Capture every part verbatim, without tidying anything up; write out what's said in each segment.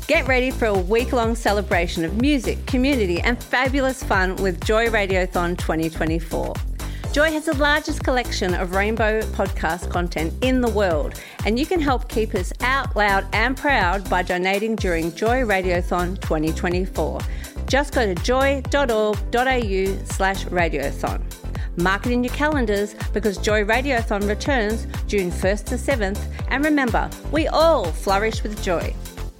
Get ready for a week-long celebration of music, community and fabulous fun with Joy Radiothon twenty twenty-four. Joy has the largest collection of rainbow podcast content in the world, and you can help keep us out loud and proud by donating during Joy Radiothon twenty twenty-four. Just go to joy.org.au slash radiothon. Mark it in your calendars because Joy Radiothon returns June first to seventh, and remember, we all flourish with joy.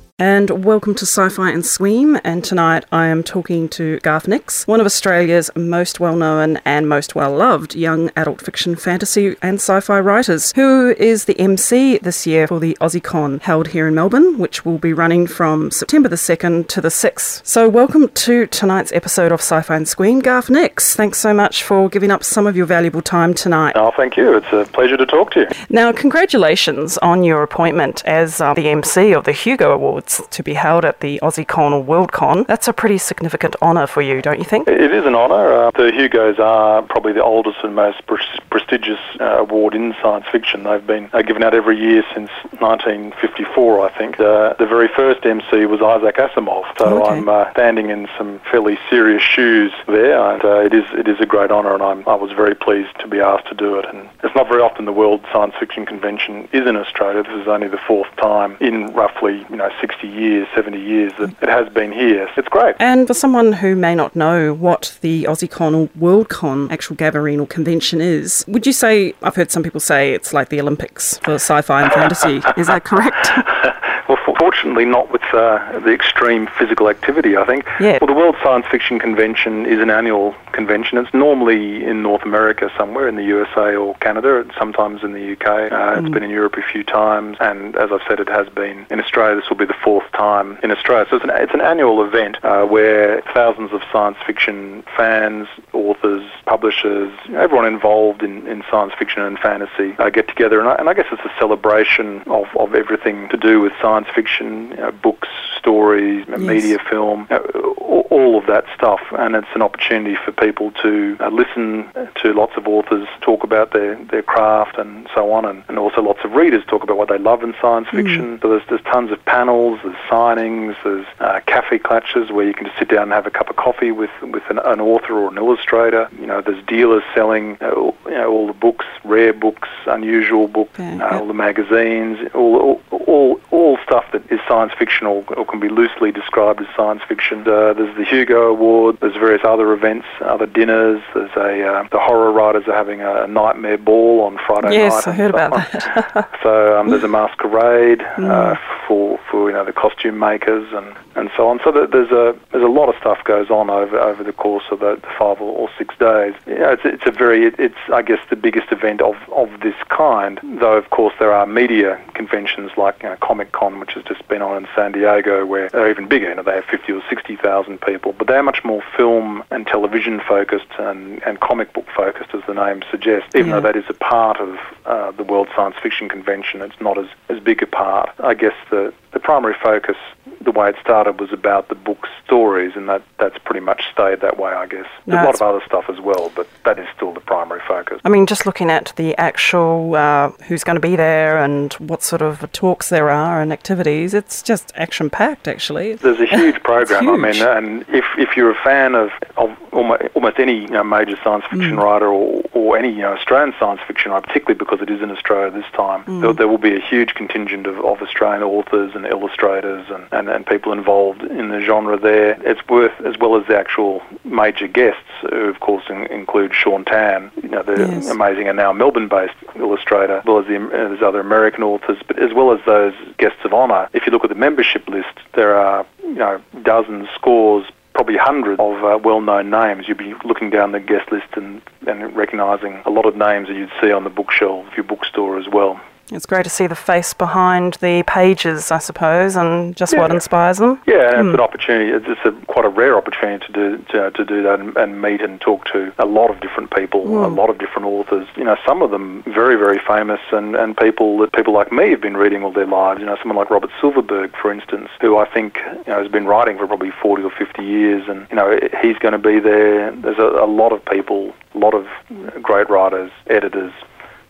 And welcome to Sci-Fi and Scream, and tonight I am talking to Garth Nix, one of Australia's most well-known and most well-loved young adult fiction, fantasy and sci-fi writers, who is the M C this year for the AussieCon held here in Melbourne, which will be running from September the second to the sixth. So welcome to tonight's episode of Sci-Fi and Scream, Garth Nix. Thanks so much for giving up some of your valuable time tonight. Oh, thank you. It's a pleasure to talk to you. Now, congratulations on your appointment as uh, the M C of the Hugo Awards to be held at the AussieCon or WorldCon. That's a pretty significant honour for you, don't you think? It is an honour. Uh, the Hugos are probably the oldest and most pre- prestigious uh, award in science fiction. They've been uh, given out every year since nineteen fifty-four, I think. Uh, the very first M C was Isaac Asimov, so okay. I'm uh, standing in some fairly serious shoes there, and uh, it is it is a great honour, and I'm, I was very pleased to be asked to do it. And it's not very often the World Science Fiction Convention is in Australia. This is only the fourth time in roughly you know sixty years. seventy years that it has been here. It's great. And for someone who may not know what the AussieCon or WorldCon actual gathering or convention is, would you say, I've heard some people say it's like the Olympics for sci-fi and fantasy. Is that correct? Well, fortunately not with uh, the extreme physical activity, I think. Yeah. Well, the World Science Fiction Convention is an annual convention. It's normally in North America somewhere, in the U S A or Canada, sometimes in the U K. Uh, mm. It's been in Europe a few times, and as I've said, it has been in Australia. This will be the fourth time in Australia. So it's an, it's an annual event uh, where thousands of science fiction fans, authors, publishers, everyone involved in, in science fiction and fantasy uh, get together. And I, and I guess it's a celebration of, of everything to do with science fiction, you know, books, stories, yes. media, film, uh, all of that stuff. And it's an opportunity for people to uh, listen to lots of authors talk about their, their craft and so on, and, and also lots of readers talk about what they love in science fiction. Mm. So there's, there's tons of panels, there's signings, there's uh, cafe clutches where you can just sit down and have a cup of coffee with with an, an author or an illustrator. You know, there's dealers selling uh, all, you know, all the books, rare books, unusual books, okay. uh, all the magazines, all, all all all stuff that is science fiction or, or can be loosely described as science fiction. Uh, there's the Hugo Award. There's various other events, other dinners. There's a uh, the horror writers are having a nightmare ball on Friday yes, night. Yes, I heard about that. So um, there's a masquerade mm. uh, for for you know the costume makers and, and so on. So that there's a there's a lot of stuff goes on over over the course of the, the five or, or six days. You know, it's it's a very it, it's I guess the biggest event of, of this kind. Though of course there are media conventions like you know, Comic Con, which has just been on in San Diego, where they're even bigger. You know, they have fifty or sixty thousand people, but they're much more film and television focused and, and comic book focused, as the name suggests. Even yeah. though that is a part of uh, the World Science Fiction Convention, it's not as, as big a part. I guess the the primary focus, the way it started, was about the book's stories, and that, that's pretty much stayed that way, I guess. There's no, a lot of other stuff as well, but that is still the primary focus. I mean, just looking at the actual uh, who's going to be there and what sort of talks there are and activities, it's just action-packed, actually. There's a huge program. Huge. I mean, and if if you're a fan of, of almost, almost any you know, major science fiction mm. writer or, or any you know, Australian science fiction writer, particularly because it is in Australia this time, mm. there, there will be a huge contingent of, of Australian authors and illustrators and, and, and people involved in the genre there. It's worth, as well as the actual major guests, who of course in, include Sean Tan, you know, the yes. amazing and now Melbourne-based illustrator, as well as the, uh, there's other American authors, but as well as those guests of honour. If you look at the membership list, there are you know dozens, scores, probably hundreds of uh, well-known names. You'd be looking down the guest list and, and recognising a lot of names that you'd see on the bookshelf of your bookstore as well. It's great to see the face behind the pages, I suppose, and just yeah. what inspires them. Yeah, and mm. it's an opportunity. It's just a, quite a rare opportunity to do to, to do that and, and meet and talk to a lot of different people, mm. a lot of different authors. You know, some of them very, very famous, and, and people that people like me have been reading all their lives. You know, someone like Robert Silverberg, for instance, who I think you know has been writing for probably forty or fifty years, and you know he's going to be there. There's a, a lot of people, a lot of great writers, editors,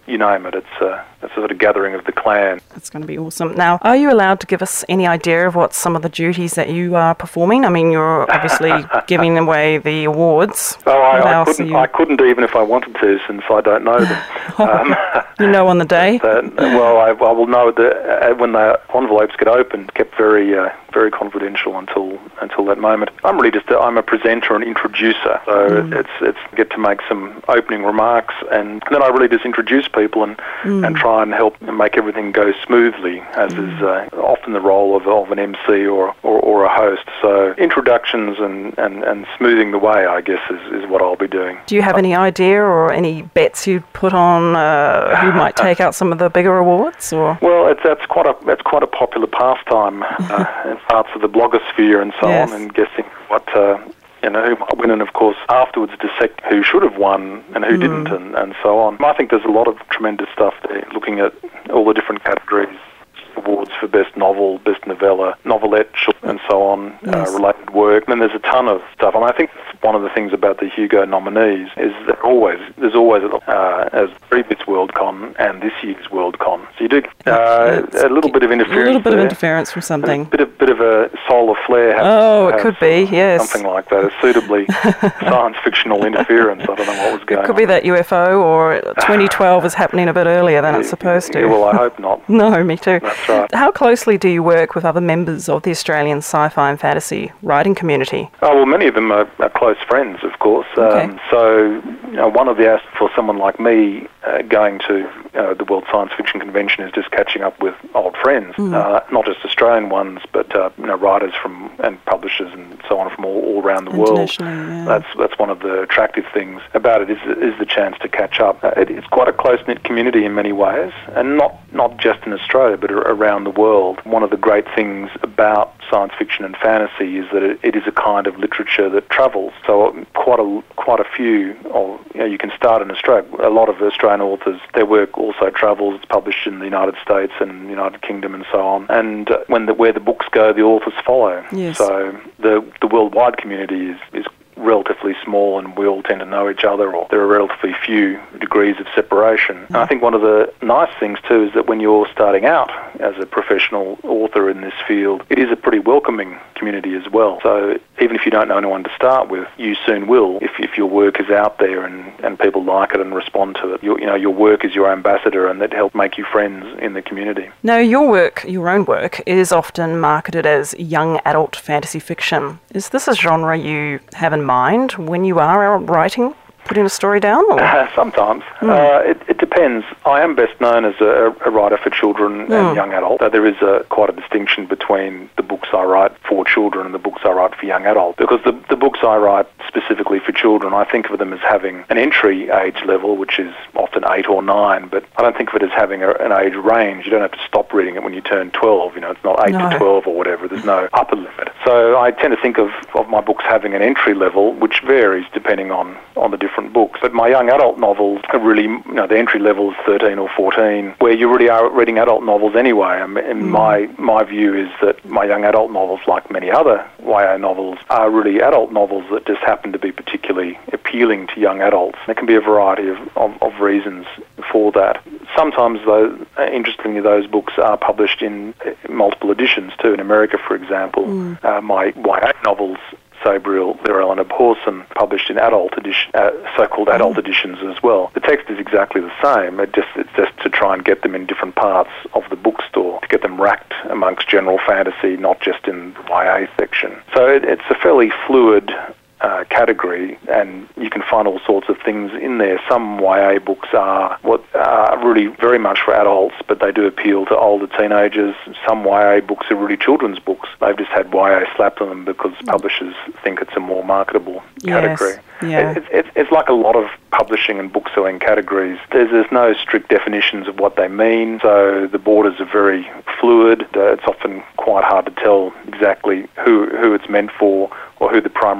you name it. It's a, it's a sort of gathering of the clan. That's going to be awesome. Now, are you allowed to give us any idea of what some of the duties that you are performing? I mean, you're obviously giving away the awards. Oh, I, I couldn't. I couldn't even if I wanted to, since I don't know them. um, you know on the day. But, uh, well, I, I will know that uh, when the envelopes get opened, kept very, uh, very confidential until until that moment. I'm really just a, I'm a presenter and introducer, so mm. it's it's get to make some opening remarks, and then I really just introduce people and mm. and try and help make everything go smoothly, as mm. is uh, often the role of, of an M C or, or, or a host. So introductions and, and, and smoothing the way, I guess, is, is what I'll be doing. Do you have any idea or any bets you put on uh, who might take out some of the bigger awards? Or well, it's that's quite a that's quite a popular pastime uh, in parts of the blogosphere and so yes. on, and guessing what. Uh, You know, who might win, and of course afterwards dissect who should have won and who mm. didn't, and, and so on. I think there's a lot of tremendous stuff there, looking at all the different categories, awards for best novel, best novella, novelette, and so on, yes. uh, related work. And then there's a ton of stuff. And I think one of the things about the Hugo nominees is that always there's always uh, as previous Worldcon and this year's Worldcon. So you do uh, a little bit of interference. A little bit there. of interference from something. A bit of bit of a solar flare. Has, oh, it has, could be, yes. Something like that. A suitably science fictional interference. I don't know what was going on. It could on. be that U F O, or twenty twelve is happening a bit earlier than it's supposed to. Yeah, well, I hope not. No, me too. That's right. How closely do you work with other members of the Australian sci-fi and fantasy writing community? Oh, well, many of them are, are close friends, of course. Okay. Um, so, you know, one of the aspects for someone like me uh, going to uh, the World Science Fiction Convention is just catching up with old friends, mm. uh, not just Australian ones, but uh, you know, writers from and publishers and so on from all, all around the world. Yeah. That's that's one of the attractive things about it is is the chance to catch up. Uh, it, it's quite a close knit community in many ways, and not not just in Australia, but around the world. One of the great things about science fiction and fantasy is that it, it is a kind of literature that travels. So quite a quite a few of you know, you can start in Australia. A lot of Australian authors, their work also travels. It's published in the United States and United Kingdom and so on. And uh, when the, where the books go, the authors follow. Yes. So the the worldwide community is, is relatively small, and we all tend to know each other, or there are relatively few degrees of separation. Mm. And I think one of the nice things too is that when you're starting out as a professional author in this field, it is a pretty welcoming community as well. So even if you don't know anyone to start with, you soon will if, if your work is out there and, and people like it and respond to it. Your, you know, your work is your ambassador, and that helps make you friends in the community. Now, your work, your own work, is often marketed as young adult fantasy fiction. Is this a genre you have in mind when you are writing, putting a story down? Or? Uh, sometimes. Mm. Uh, it, it depends. I am best known as a, a writer for children mm. and young adult. Uh, there is a, quite a distinction between the books I write for children and the books I write for young adult. Because the, the books I write specifically for children, I think of them as having an entry age level, which is often eight or nine, but I don't think of it as having a, an age range. You don't have to stop reading it when you turn twelve. You know, it's not eight no. to twelve or whatever. There's no upper limit. So I tend to think of, of my books having an entry level, which varies depending on, on the different books. But my young adult novels are really, you know, the entry level is thirteen or fourteen, where you really are reading adult novels anyway. I mean, mm. my my view is that my young adult novels, like many other Y A novels, are really adult novels that just happen to be particularly appealing to young adults. There can be a variety of, of, of reasons for that. Sometimes, though, interestingly, those books are published in multiple editions too. In America, for example, mm. uh, my Y A novels, Sabriel, Lirel and Abhorsen, published in adult edition, uh, so-called adult mm. editions as well. The text is exactly the same. It just it's just to try and get them in different parts of the bookstore, to get them racked amongst general fantasy, not just in the Y A section. So it, it's a fairly fluid Uh, category, and you can find all sorts of things in there. Some Y A books are what are really very much for adults, but they do appeal to older teenagers. Some Y A books are really children's books. They've just had Y A slapped on them because publishers think it's a more marketable category. Yes. Yeah. It, it, it's like a lot of publishing and book selling categories. There's, there's no strict definitions of what they mean, so the borders are very fluid. Uh, it's often quite hard to tell exactly who, who it's meant for or who the primary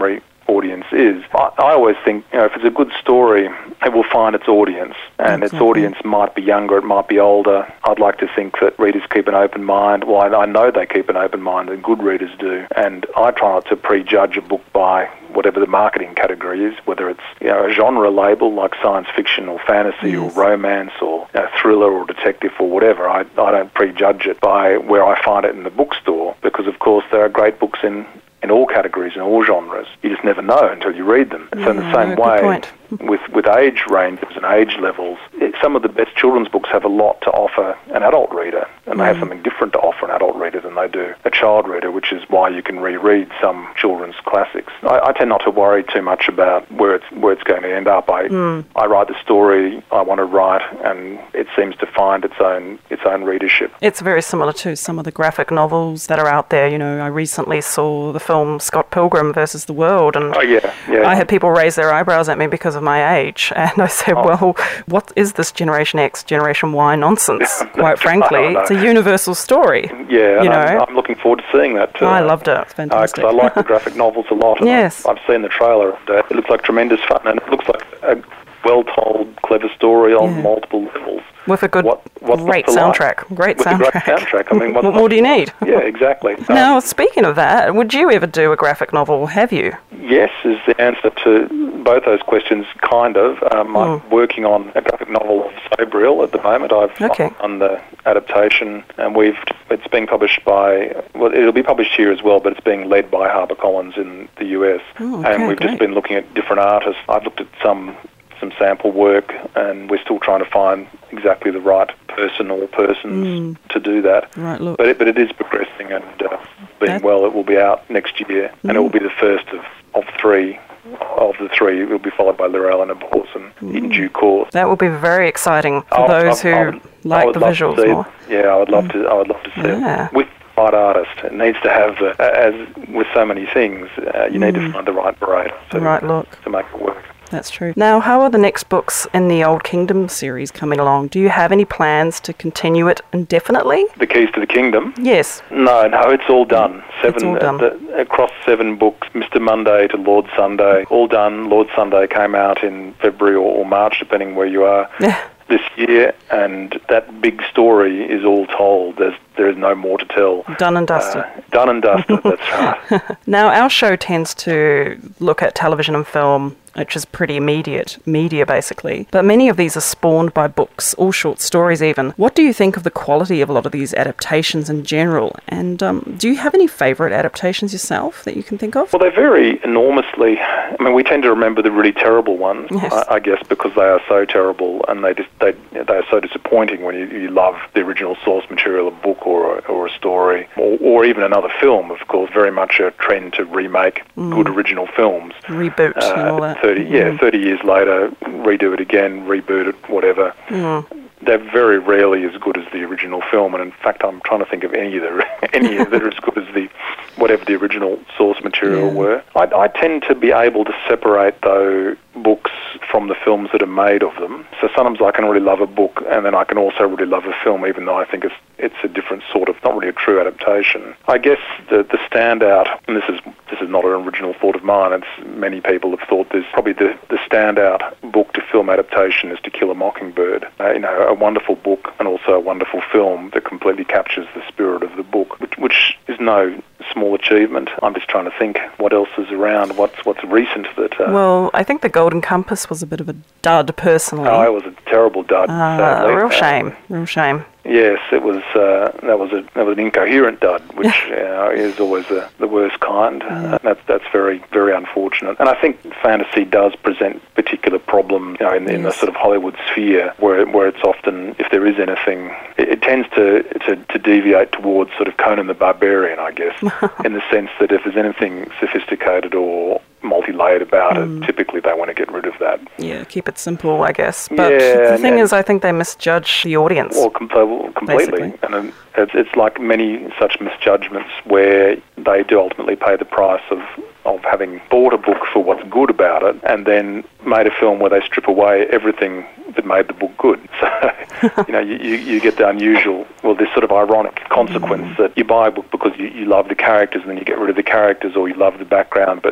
audience is. I, I always think, you know, if it's a good story, it will find its audience, and exactly. its audience might be younger, it might be older. I'd like to think that readers keep an open mind. Well, I, I know they keep an open mind, and good readers do. And I try not to prejudge a book by whatever the marketing category is, whether it's, you know, a genre label like science fiction or fantasy yes. or romance or, you know, thriller or detective or whatever. I, I don't prejudge it by where I find it in the bookstore, because of course there are great books in in all categories and all genres. You just never know until you read them. So yeah, in the same no, way, with, with age ranges and age levels, it, some of the best children's books have a lot to offer an adult reader, and they mm. have something different to offer an adult reader than they do a child reader, which is why you can reread some children's classics. I, I tend not to worry too much about where it's where it's going to end up. I mm. I write the story I want to write, and it seems to find its own its own readership. It's very similar to some of the graphic novels that are out there. You know, I recently saw the film Scott Pilgrim versus the World, and oh, yeah, yeah. I had people raise their eyebrows at me because of my age, and I said, oh. well, what is this Generation X, Generation Y nonsense? Quite frankly, oh, no. It's a universal story. Yeah, you know? I'm, I'm looking forward to seeing that too. Oh, I loved it. It's fantastic. Because uh, I like the graphic novels a lot. And yes. I've, I've seen the trailer, and uh, it looks like tremendous fun, and it looks like a well-told, clever story on yeah. multiple levels. With a good, what, what's great soundtrack. Like? Great With soundtrack. A great soundtrack. I mean, what more do you need? Yeah, exactly. Now, um, speaking of that, would you ever do a graphic novel? Have you? Yes, is the answer to both those questions, kind of. Um, mm. I'm working on a graphic novel of Sabriel at the moment. I've okay. done the adaptation, and we've it's being published by, well, it'll be published here as well, but it's being led by HarperCollins in the U S. Oh, okay, and we've great. just been looking at different artists. I've looked at some some sample work, and we're still trying to find exactly the right person or persons mm. to do that. Right, look. But it, but it is progressing, and uh, being that... well, it will be out next year, mm. and it will be the first of, of three. Of the three, it will be followed by Llewellyn and Borson mm. in due course. That will be very exciting for oh, those I, who I would, like the visuals more. It. Yeah, I would love mm. to. I would love to see yeah. it with the right artist. It needs to have, uh, as with so many things, uh, you mm. need to find the right narrator the right look to make it work. That's true. Now, how are the next books in the Old Kingdom series coming along? Do you have any plans to continue it indefinitely? The Keys to the Kingdom? Yes. No, no, it's all done. Seven, it's all done. Uh, the, across seven books, Mister Monday to Lord Sunday, all done. Lord Sunday came out in February or, or March, depending where you are. Yeah. This year, and that big story is all told. There's there is no more to tell. Done and dusted. Uh, done and dusted, that's right. Now, our show tends to look at television and film, which is pretty immediate media, basically. But many of these are spawned by books, all short stories even. What do you think of the quality of a lot of these adaptations in general? And um, do you have any favourite adaptations yourself that you can think of? Well, they vary enormously. I mean, we tend to remember the really terrible ones, yes. I, I guess, because they are so terrible, and they just they they are so disappointing when you, you love the original source material, a book or a, or a story, or, or even another film. Of course, very much a trend to remake mm. good original films, reboot uh, and all that. thirty, yeah, mm. thirty years later, redo it again, reboot it, whatever. Mm. They're very rarely as good as the original film, and in fact, I'm trying to think of any that are, any that are as good as the whatever the original source material yeah. were. I, I tend to be able to separate, though, books from the films that are made of them. So sometimes I can really love a book, and then I can also really love a film, even though I think it's it's a different sort of, not really a true adaptation. I guess the the standout, and this is this is not an original thought of mine, it's many people have thought this, probably the, the standout book to film adaptation is To Kill a Mockingbird. Uh, you know, a wonderful book and also a wonderful film that completely captures the spirit of the book, which, which is no small achievement. I'm just trying to think what else is around, what's what's recent that... Uh, well, I think The Golden Compass was a bit of a dud, personally. Oh, it was a terrible dud, uh, sadly. Real shame, um, real shame. Yes, it was. Uh, that was a that was an incoherent dud, which uh, is always the, the worst kind. Yeah. Uh, that's that's very very unfortunate. And I think fantasy does present particular problems, you know, in, yes. in the sort of Hollywood sphere, where where it's often, if there is anything, it, it tends to, to to deviate towards sort of Conan the Barbarian, I guess, in the sense that if there's anything sophisticated or multi-layered about mm. it, typically they want to get rid of that. Yeah, keep it simple, I guess. But yeah, the thing and, is, I think they misjudge the audience. Well, completely. Completely. And it's, it's like many such misjudgments where they do ultimately pay the price of, of having bought a book for what's good about it and then made a film where they strip away everything that made the book good. So, you know, you, you get the unusual, well, this sort of ironic consequence mm. that you buy a book because you, you love the characters and then you get rid of the characters, or you love the background but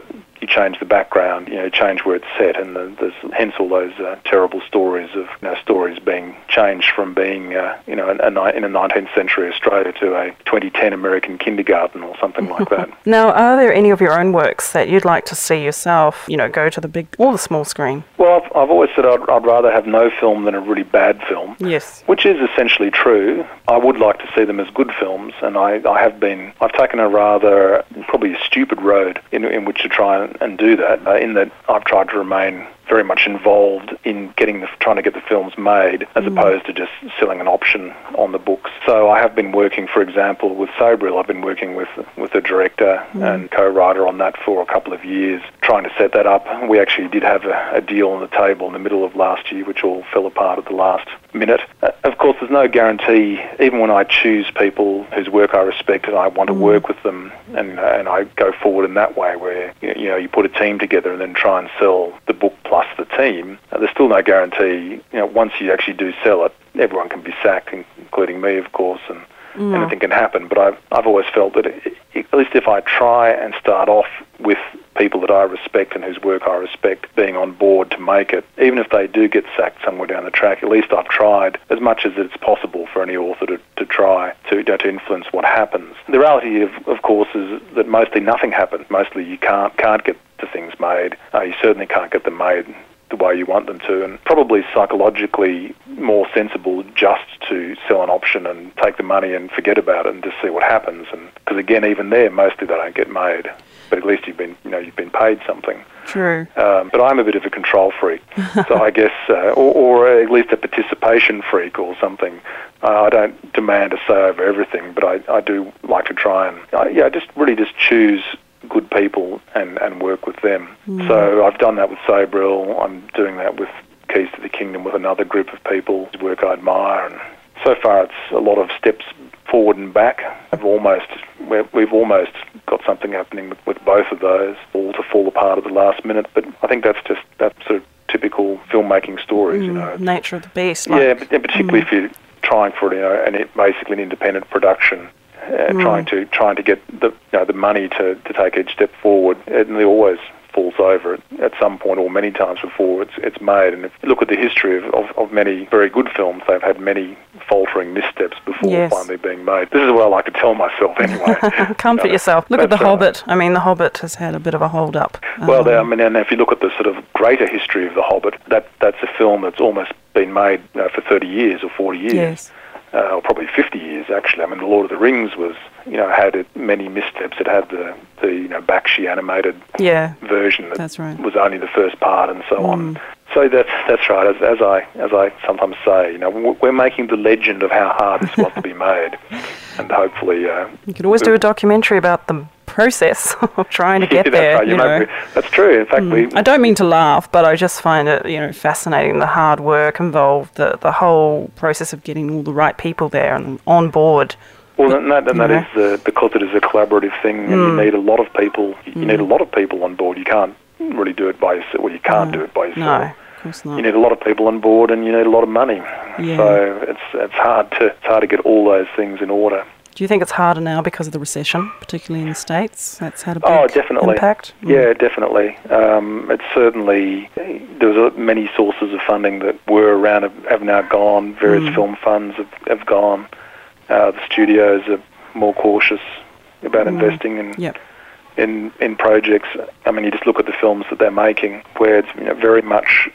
you change the background, you know, change where it's set, and the, there's hence all those uh, terrible stories of, you know, stories being changed from being, uh, you know, a, a, in a nineteenth century Australia to a twenty ten American kindergarten or something like that. Now, are there any of your own works that you'd like to see yourself, you know, go to the big or the small screen? Well, I've, I've always said I'd, I'd rather have no film than a really bad film. Yes. Which is essentially true. I would like to see them as good films, and I, I have been, I've taken a rather, probably a stupid road in, in which to try and, and do that, uh, in that I've tried to remain very much involved in getting the, trying to get the films made, as mm. opposed to just selling an option on the books. So I have been working, for example, with Sabriel. I've been working with with a director mm. and co-writer on that for a couple of years, trying to set that up. We actually did have a, a deal on the table in the middle of last year, which all fell apart at the last minute. Uh, of course, there's no guarantee, even when I choose people whose work I respect and I want to mm. work with them, and, uh, and I go forward in that way, where, you know, you put a team together and then try and sell the book plus the team, uh, there's still no guarantee. You know, once you actually do sell it, everyone can be sacked, including me, of course, and mm. anything can happen. But I've, I've always felt that it, it, at least if I try and start off with people that I respect and whose work I respect being on board to make it, even if they do get sacked somewhere down the track, at least I've tried as much as it's possible for any author to, to try to, you know, to influence what happens. The reality, of, of course, is that mostly nothing happens. Mostly you can't can't get the things made. Uh, you certainly can't get them made the way you want them to, and probably psychologically more sensible just to sell an option and take the money and forget about it and just see what happens. And because again, even there, mostly they don't get made, but at least you've been, you know, you've been paid something. True. Um, but I'm a bit of a control freak, so I guess, uh, or, or at least a participation freak or something. Uh, I don't demand a say over everything, but I, I do like to try and, uh, yeah, just really just choose good people and, and work with them. Mm. So I've done that with Sabriel. I'm doing that with Keys to the Kingdom with another group of people whose work I admire. And so far it's a lot of steps forward and back. I've almost, we've almost got something happening with, with both of those, all to fall apart at the last minute. But I think that's just, that's sort of typical filmmaking stories, mm, you know. Nature of the beast. Like, yeah, but particularly mm. if you're trying for, you know, and it, basically an independent production. Uh, mm. Trying to trying to get the, you know, the money to, to take each step forward, and it always falls over at some point or many times before it's it's made. And if you look at the history of, of, of many very good films, they've had many faltering missteps before yes. finally being made. This is what I like to tell myself anyway. Comfort you know, yourself. Look at The Hobbit. I mean, The Hobbit has had a bit of a hold-up. Well, um, there, I mean, and if you look at the sort of greater history of The Hobbit, that that's a film that's almost been made, you know, for thirty years or forty years. Yes. Uh, or probably fifty years, actually. I mean, The Lord of the Rings was, you know, had it, many missteps. It had the, the you know, Bakshi animated yeah, version that that's right. was only the first part and so mm. on. So that's that's right. As, as I as I sometimes say, you know, we're making the legend of how hard this was to be made, and hopefully, uh, you could always do a documentary about the process of trying to get yeah, there. Right. You you know. know. Be, that's true. In fact, mm. we. I don't mean to laugh, but I just find it, you know, fascinating, the hard work involved, the the whole process of getting all the right people there and on board. Well, and that, and that is uh, because it is a collaborative thing, and mm. you need a lot of people. You mm. need a lot of people on board. You can't really do it by yourself. Well, you can't no. do it by yourself. No, of course not. You need a lot of people on board, and you need a lot of money. Yeah. So it's it's hard to it's hard to get all those things in order. Do you think it's harder now because of the recession, particularly in the States? That's had a big oh, definitely. impact? Mm. Yeah, definitely. Um, it's certainly, there was a, many sources of funding that were around have, have now gone. Various mm. film funds have, have gone. Uh, the studios are more cautious about mm. investing in, yep. in in projects. I mean, you just look at the films that they're making, where it's, you know, very much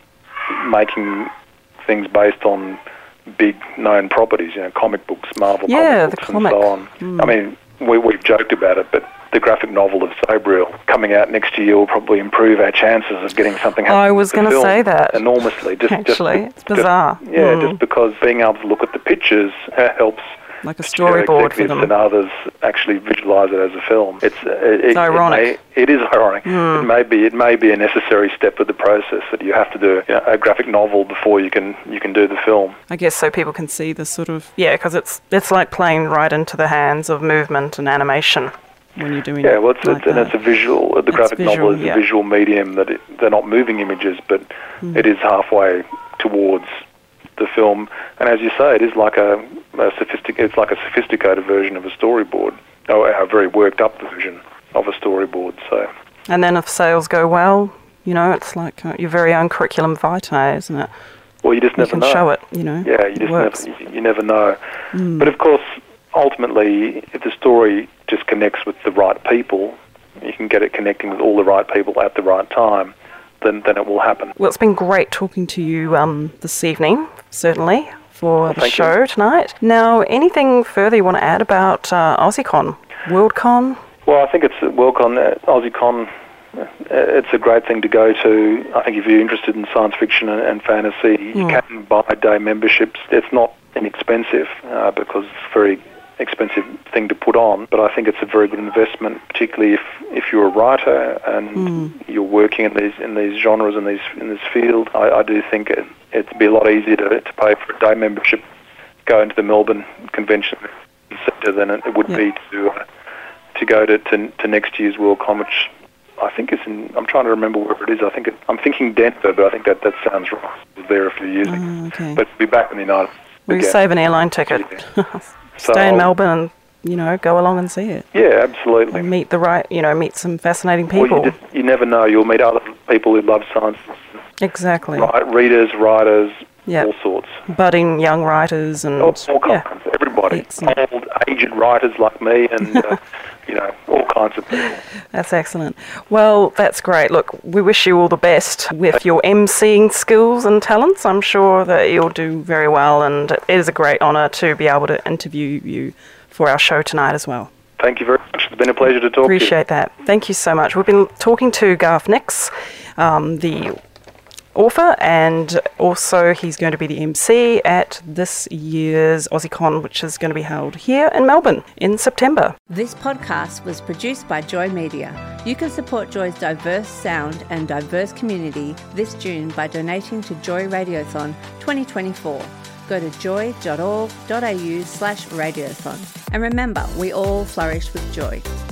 making things based on big known properties, you know, comic books, Marvel yeah, comic books, the comic. and so on. Mm. I mean, we, we've joked about it, but the graphic novel of Sabriel coming out next year will probably improve our chances of getting something happening. I was going to say that. Enormously. Just, Actually, just, it's bizarre. Just, yeah, mm. just because being able to look at the pictures uh, helps. Like a storyboard for them. And others actually visualise it as a film. It's, uh, it, it's ironic. It, may, it is ironic. Mm. It may be. It may be a necessary step of the process that you have to do, you know, a graphic novel before you can you can do the film. I guess so people can see the sort of yeah, because it's it's like playing right into the hands of movement and animation when you're doing. Yeah, well, it's, like it's and it's a visual. The it's graphic visual, novel is yeah. a visual medium that it, they're not moving images, but mm. it is halfway towards the film, and as you say, it is like a, a sophisticated. It's like a sophisticated version of a storyboard, or a very worked up version of a storyboard. So And then if sales go well, you know, it's like uh, your very own curriculum vitae, isn't it? Well, you just you never can know. show it, you know. Yeah, you just works. never, you, you never know. Mm. But of course, ultimately, if the story just connects with the right people, you can get it connecting with all the right people at the right time, then then it will happen. Well, it's been great talking to you um, this evening, certainly, for well, the show you. tonight. Now, anything further you want to add about uh, AussieCon, WorldCon? Well, I think it's WorldCon, uh, AussieCon. Uh, it's a great thing to go to. I think if you're interested in science fiction and, and fantasy, mm. you can buy day memberships. It's not inexpensive uh, because it's a very expensive thing to put on, but I think it's a very good investment, particularly if, if you're a writer and mm. you're working in these in these genres and these in this field. I, I do think it, it'd be a lot easier to, to pay for a day membership, go into the Melbourne Convention Centre than it would yep. be to uh, to go to, to to next year's WorldCon, which I think is in. I'm trying to remember where it is. I think it, I'm thinking Denver, but I think that, that sounds right. I was there a few years ago, oh, okay. but be back in the United States. Well, you save an airline ticket. So Stay in Melbourne and, you know, go along and see it. Yeah, absolutely. And meet the right, you know, meet some fascinating people. Well, you, just, you never know. You'll meet other people who love science. Exactly. Right, readers, writers, yep. all sorts. Budding young writers and... All, all kinds. Yeah. Everybody. Excellent. Old, aged writers like me and, uh, you know, all kinds of people. That's excellent. Well, that's great. Look, we wish you all the best with your emceeing skills and talents. I'm sure that you'll do very well, and it is a great honour to be able to interview you for our show tonight as well. Thank you very much. It's been a pleasure to talk Appreciate to you. Appreciate that. Thank you so much. We've been talking to Garth Nix, um, the author, and also he's going to be the M C at this year's AussieCon, which is going to be held here in Melbourne in September. This podcast was produced by Joy Media. You can support Joy's diverse sound and diverse community this June by donating to Joy Radiothon twenty twenty-four. Go to joy dot org dot a u slash radiothon. And remember, we all flourish with joy.